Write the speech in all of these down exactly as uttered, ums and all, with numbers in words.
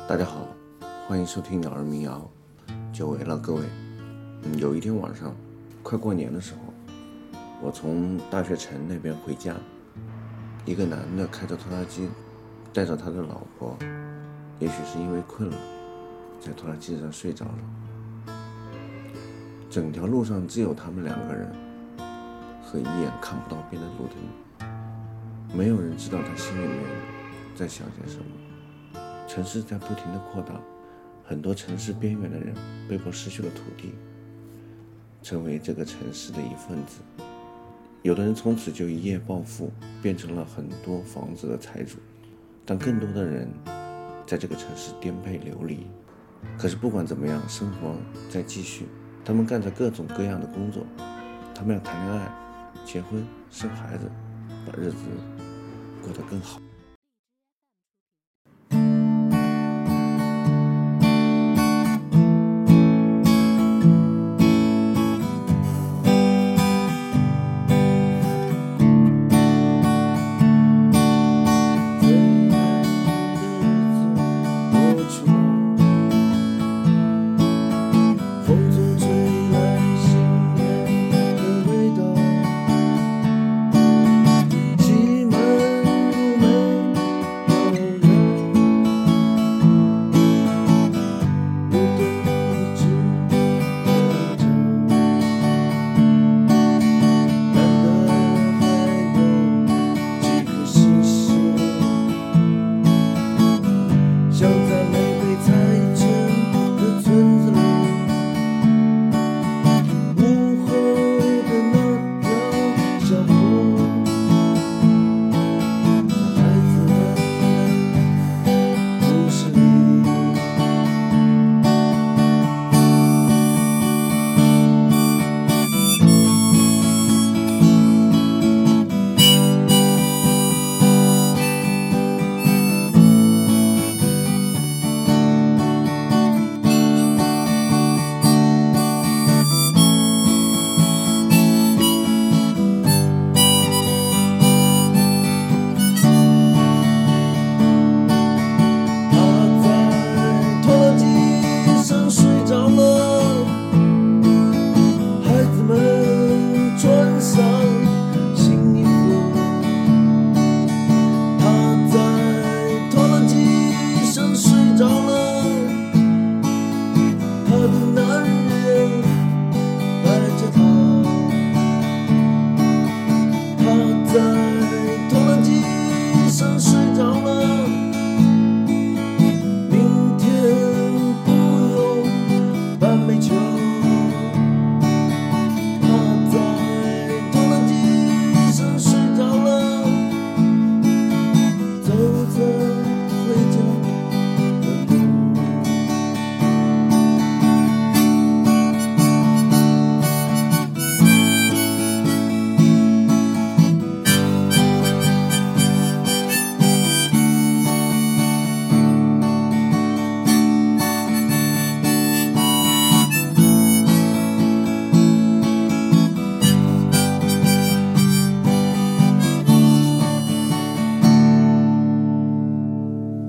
大家好，欢迎收听鸟儿民谣，久违了各位。嗯，有一天晚上，快过年的时候，我从大学城那边回家，一个男的开着拖拉机，带着他的老婆，也许是因为困了，在拖拉机上睡着了。整条路上只有他们两个人和一眼看不到边的路灯，没有人知道他心里面在想些什么。城市在不停地扩大，很多城市边缘的人被迫失去了土地，成为这个城市的一份子。有的人从此就一夜暴富，变成了很多房子的财主，但更多的人在这个城市颠沛流离。可是不管怎么样，生活在继续，他们干着各种各样的工作，他们要谈恋爱、结婚、生孩子，把日子过得更好。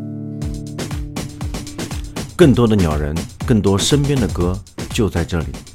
更多的鸟人，更多身边的歌，就在这里。